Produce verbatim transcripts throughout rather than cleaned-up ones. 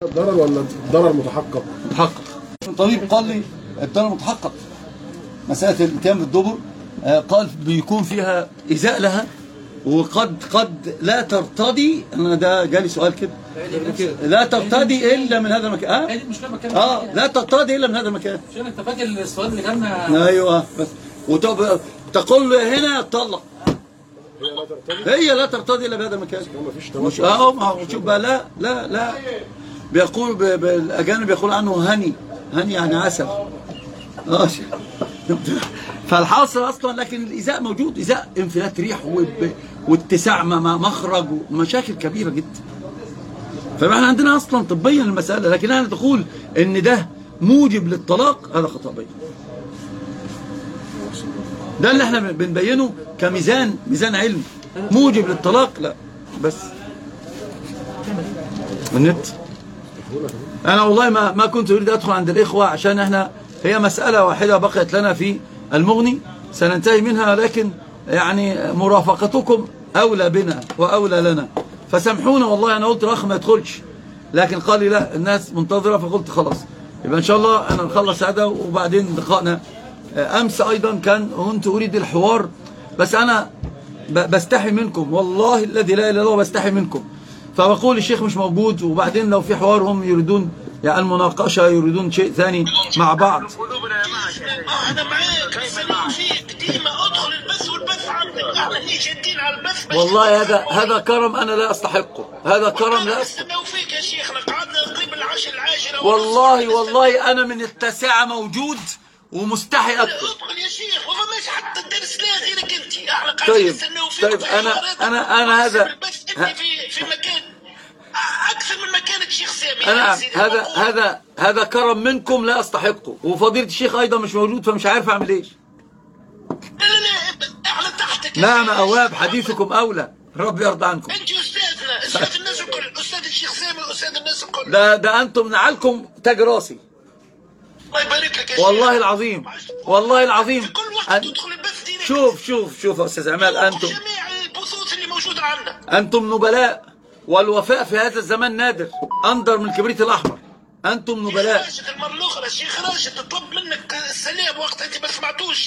ضرر ولا ضرر متحقق؟ متحقق. الطبيب قال لي الضرر متحقق. مسألة الاتيان بالدبر قال بيكون فيها إيذاء لها، وقد قد لا ترتضي. انا ده جالي سؤال كده، لا ترتضي الا من هذا المكان. اه مش مكان اه لا ترتضي الا من هذا المكان. عشان انت فاكر السؤال اللي جالنا. ايوه بس وتقول له هنا طلق، هي لا ترتضي الا بهذا المكان. مش اه شوف بقى، لا لا لا بيقول بالاجانب بيقول عنه هني، هني يعني عسل. اه فالحاصل اصلا، لكن الايذاء موجود، ايذاء انفلات ريح واتساع مخرج ومشاكل كبيره جدا. فاحنا عندنا اصلا طبيا المساله، لكن انا تقول ان ده موجب للطلاق، هذا خطا بين. ده اللي احنا بنبينه كميزان، ميزان علمي. موجب للطلاق لا، بس النت. انا والله ما ما كنت اريد ادخل عند الاخوه، عشان احنا هي مساله واحده بقيت لنا في المغني سننتهي منها، لكن يعني مرافقتكم اولى بنا واولى لنا، فسامحونا. والله انا قلت الاخ ما يدخلش، لكن قال لي لا الناس منتظره، فقلت خلاص يبقى ان شاء الله انا نخلص هذا وبعدين لقائنا. امس ايضا كان كنت اريد الحوار، بس انا بستحي منكم، والله الذي لا اله الا هو بستحي منكم. فبقول الشيخ مش موجود، وبعدين لو في حوار هم يريدون يعني المناقشه، يريدون شيء ثاني مع بعض. انا معاك فيك ديما ادخل البث والبث عندك، احنا اللي جادين على البث. والله هذا هذا كرم انا لا استحقه، هذا كرم لا استحقه فيك يا شيخنا. قعدنا قريب العشر العاجله. والله والله انا من التاسعه موجود ومستحي ادخل. ادخل يا شيخ، والله ماشي حتى الدرس لا غيرك انت. احنا قاعدين طيب نستناو فيك. طيب انا انا انا هذا في في مكان اكثر من مكانك شيخ سامي. انا هذا هذا هذا كرم منكم لا استحقه، وفضيله الشيخ ايضا مش موجود، فمش عارف اعمل ايش. لا لا لا احنا تحتك. نعم اواب، حديثكم اولى، رب يرضى عنكم. انت استاذنا، استاذ الناس الكل، استاذ الشيخ سامي واستاذ الناس الكل. ده ده انتم نعلكم تاج راسي. الله يبارك لك يا شيخ. والله العظيم والله العظيم. كل وقت أن... تدخل البث دينك. شوف شوف شوف يا استاذ عماد، انتم جميع البثوث اللي موجوده عندنا. انتم نبلاء، والوفاء في هذا الزمان نادر، اندر من الكبريت الاحمر. انتم نبلاء. راشد المره الاخرى الشيخ راشد تطلب منك السلام وقت انت ما سمعتوش.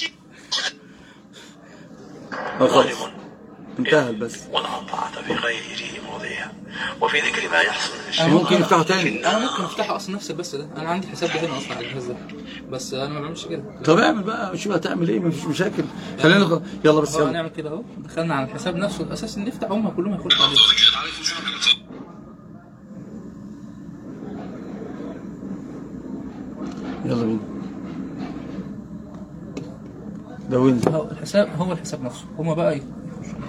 خلاص انتهى بس. ولا طاعة في غير موضعها وفي ذكر ما يحصل. ممكن يفتحوا تاني. انا ممكن افتحه اصلا نفس البث ده، انا عندي حساب ده هنا اصلا على الجهاز ده، بس انا ما بعملش كده. طب اعمل بقى، شوف هتعمل ايه، مفيش مشاكل. خلينا نخ... يلا بس يلا هنعمل كده اهو. دخلنا على الحساب نفسه الاساسي، نفتح هم كلهم هيخشوا عليه. يلا بينا. ده وين؟ هو الحساب هو الحساب نفسه، هما بقى يخشوا.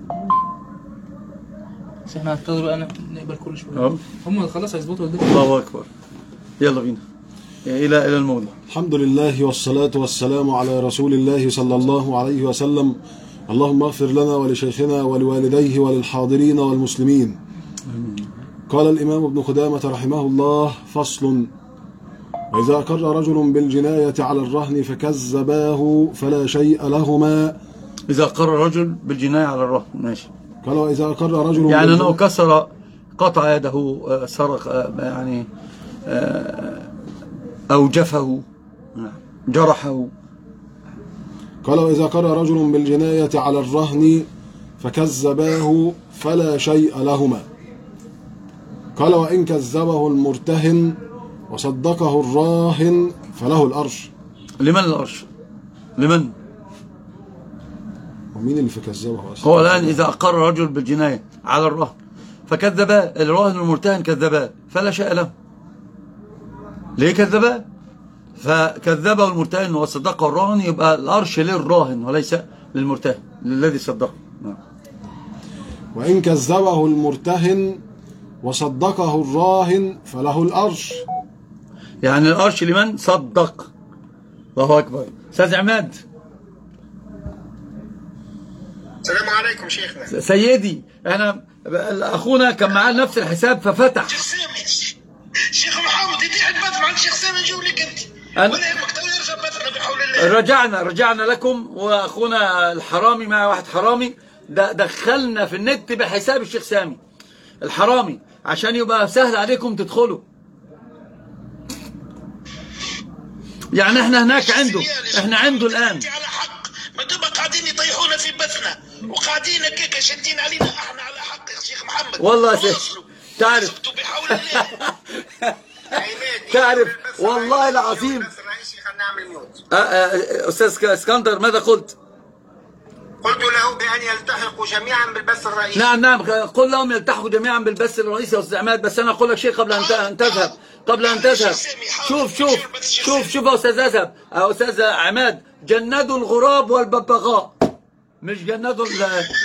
بس احنا هنضطر بقى نقبل كل شويه. هم خلاص هيظبطوا الدنيا. الله اكبر. يلا بينا الى الى الموضوع. الحمد لله والصلاة والسلام على رسول الله صلى الله عليه وسلم. اللهم اغفر لنا ولشيخنا ولوالديه وللحاضرين والمسلمين. قال الإمام ابن خدامة رحمه الله: فصل: وإذا أقر رجل بالجناية على الرهن فكذباه فلا شيء لهما. إذا أقر رجل بالجناية على الرهن، ماشي. قال: وإذا أقر رجل يعني أنه كسر، قطع يده، سرق، يعني أوجفه، جرحه. قال: وإذا أقر رجل بالجناية على الرهن فكذباه فلا شيء لهما. قال: وإن كذبه المرتهن وصدقه الراهن فله الأرش. لمن الأرش؟ لمن؟ ومين اللي فكذبه أصلا؟ هو الآن إذا أقر رجل بالجناية على الرهن فكذباه الراهن والمرتهن، كذباه فلا شيء له. ليه كذباه؟ فكذبه المرتهن وصدقه الراهن، يبقى الأرش للراهن وليس للمرتهن للذي صدقه. وإن كذبه المرتهن وصدقه الراهن فله الأرش. يعني الأرش لمن صدق. الله أكبر. أستاذ عماد. السلام عليكم شيخنا. سيدي، احنا اخونا كان معاه نفس الحساب ففتح. شيخ سامي، شيخ محمد يضيع البث مع الشيخ سامي نجيب لك انت. ولا يهمك تو يرجع بثنا بحول الله. رجعنا رجعنا لكم، واخونا الحرامي مع واحد حرامي دخلنا في النت بحساب الشيخ سامي الحرامي عشان يبقى سهل عليكم تدخلوا. يعني احنا هناك عنده، احنا عنده الآن انت على حق، ما دام قاعدين يطيحونا في بثنا وقاعدين هيك شادين علينا، احنا على حق يا شيخ محمد والله يا شيخ. تعرف وصلتوا بحول الله. تعرف والله العظيم. آه، آه، أستاذ اسكندر ماذا قلت؟ قلت له بأن يلتحقوا جميعا بالبث الرئيسي. نعم نعم، قل لهم يلتحقوا جميعا بالبث الرئيسي يا أستاذ عماد. بس أنا أقول لك شيء قبل أن أن تذهب، قبل أن تذهب. شوف شوف شوف شوف يا أستاذ أذهب، يا أستاذ عماد، جندوا الغراب والببغاء، مش جندوا ال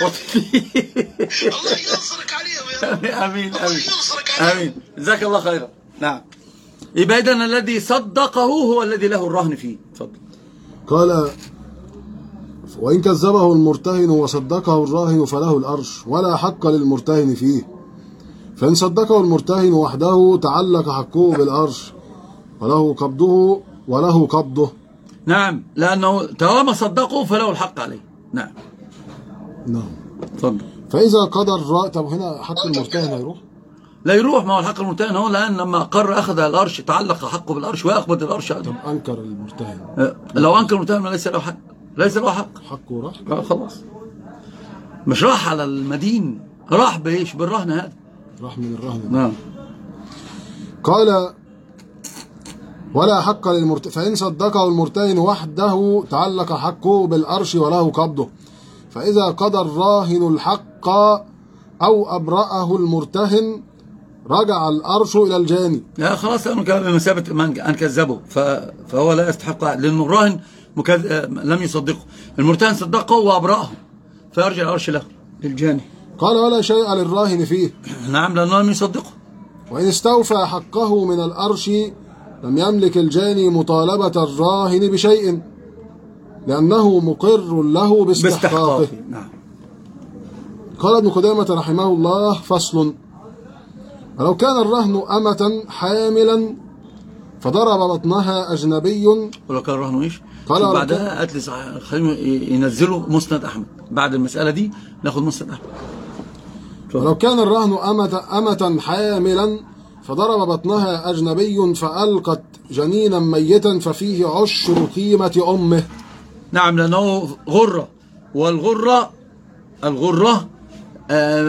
الله ينصرك عليهم يا رب. آمين الله آمين ينصرك عليهم. آمين، جزاك الله خيرا. نعم، يبقى إذن الذي صدقه هو الذي له الرهن فيه. تفضل. قال: وإن كذبه المرتهن وصدقه الراهن فله الأرش ولا حق للمرتهن فيه، فإن صدقه المرتهن وحده تعلق حقه بالأرش وله قبضه وله قبضه. نعم، لأنه طالما صدقه فله الحق عليه. نعم نعم. تفضل. فإذا قدر الراهن، طب هنا حق المرتهن هيروح؟ لا يروح، ما هو الحق المرتهن هو الآن لما قرر أخذ الأرش تعلق حقه بالأرش ويقبض الأرش. طب أنكر المرتهن، لو أنكر المرتهن ليس له حق، ليس له حق، حقه راح؟ آه خلاص، مش راح على المدين، راح بإيش؟ بالرهن هذا، راح من الرهن. نعم. قال: ولا حق للمرتهن، فإن صدقه المرتهن وحده تعلق حقه بالأرش وله قبضه، فإذا قضى الراهن الحق أو أبرأه المرتهن رجع الأرش إلى الجاني. لا خلاص، لأنه كان بمثابة من أن كذبه، فهو لا يستحق، لأنه الراهن مكذ... لم يصدقه، المرتهن صدقه وأبرأه فيرجع الأرش له للجاني. قال: ولا شيء للراهن فيه. نعم، لأنه لم يصدقه. وإن استوفى حقه من الأرش لم يملك الجاني مطالبة الراهن بشيء لأنه مقر له باستحقاقه. نعم. قال ابن قدامة رحمه الله: فصل: ولو كان الرهن أمة حاملا فضرب بطنها أجنبي. ولو كان الرهن إيش؟ قال بعدها قالت لي صحيح، خليهم ينزلوا مسند أحمد بعد المسألة دي، ناخد مسند أحمد. ولو كان الرهن أمة, أمة حاملا فضرب بطنها أجنبي فألقت جنينا ميتا ففيه عشر قيمة أمه. نعم، لأنه غرة، والغرة الغرة آآ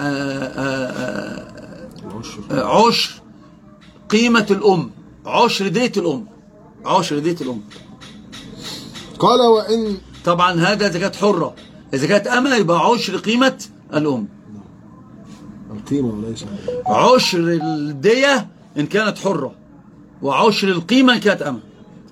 آآ آآ عشر قيمة الأم، عشر ديت الأم، عشر ديت الأم. قال: وإن طبعا هذا إذا كانت حرة، إذا كانت أمة يبقى عشر قيمة الأم، القيمة وليس عشر الدية إن كانت حرة، وعشر القيمة إن كانت أمة.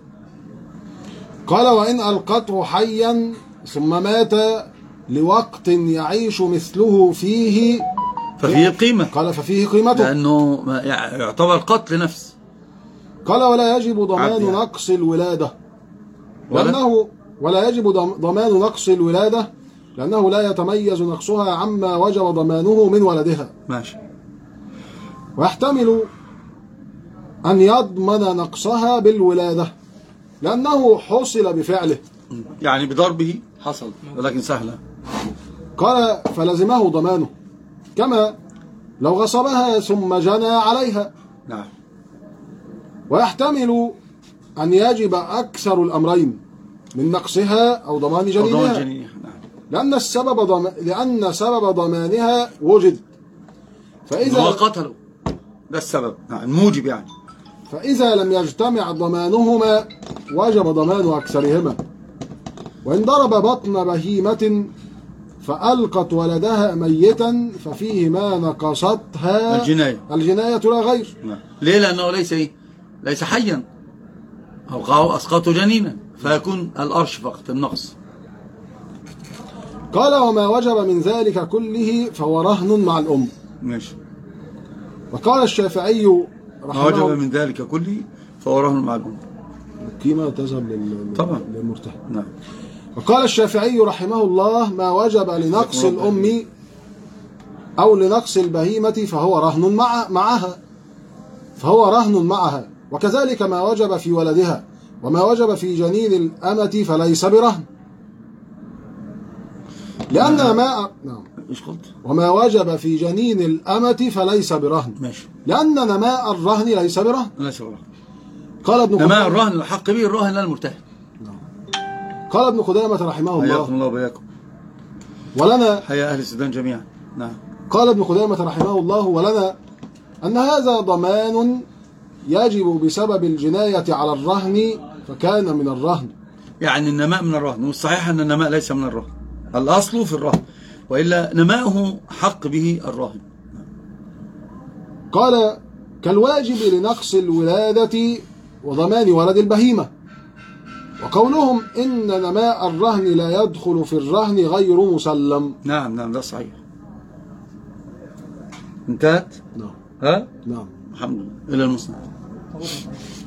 قال: وإن ألقته حيا ثم مات لوقت يعيش مثله فيه ففيه القيمة. قال: ففيه قيمته، لأنه يعتبر قتل نفس. قال: ولا يجب ضمان نقص الولادة لأنه ولا يجب ضمان نقص الولادة لأنه لا يتميز نقصها عما وجب ضمانه من ولدها. ماشي. ويحتمل أن يضمن نقصها بالولادة لأنه حصل بفعله، يعني بضربه حصل ولكن سهلة. قال: فلزمه ضمانه كما لو غصبها ثم جنى عليها. نعم. ويحتمل أن يجب أكثر الأمرين من نقصها أو ضمان جنينها، نعم. لأن السبب ضم... لأن سبب ضمانها وجد، فإذا هو قتله، ده السبب، نعم، الموجب يعني. فإذا لم يجتمع ضمانهما وجب ضمان أكثرهما. وإن ضرب بطن بهيمة فألقت ولدها ميتا ففيه ما نقصتها الجناية الجناية لا غير. نعم. ليه؟ لأنه ليس إيه؟ ليس حيا، أو أسقطه جنينا، فيكون الأرش فقط النقص. قال: وما وجب من ذلك كله فهو رهن مع الأم. ماشي. وقال الشافعي رحمه ما وجب من ذلك كله فهو رهن مع الأم. القيمة تذهب لل... طبعا للمرتهن. نعم. وقال الشافعي رحمه الله: ما وجب لنقص الأم أو لنقص البهيمة فهو رهن مع معها فهو رهن معها وكذلك ما وجب في ولدها، وما وجب في جنين الأمة فليس برهن لأن نعم. ما نعم. إيش قلت؟ وما وجب في جنين الأمة فليس برهن. ماشي. لأن نماء الرهن ليس برهن. ليس برهن. قال ابن نماء قدامة الرهن الحق به الراهن لا المرتهن. قال ابن قدامة رحمه حياكم الله الله وبياكم. ولنا حيا أهل السودان جميعا. نعم. قال ابن قدامة رحمه الله ولنا أن هذا ضمان يجب بسبب الجناية على الرهن فكان من الرهن. يعني النماء من الرهن، والصحيح أن النماء ليس من الرهن، الأصل في الرهن، وإلا نماؤه حق به الراهن. قال كالواجب لنقص الولادة وضمان ولد البهيمة، وقولهم إن نماء الرهن لا يدخل في الرهن غير مسلم. نعم نعم ده صحيح. انتهت؟ نعم ها؟ نعم الحمد لله. إلى المصنع.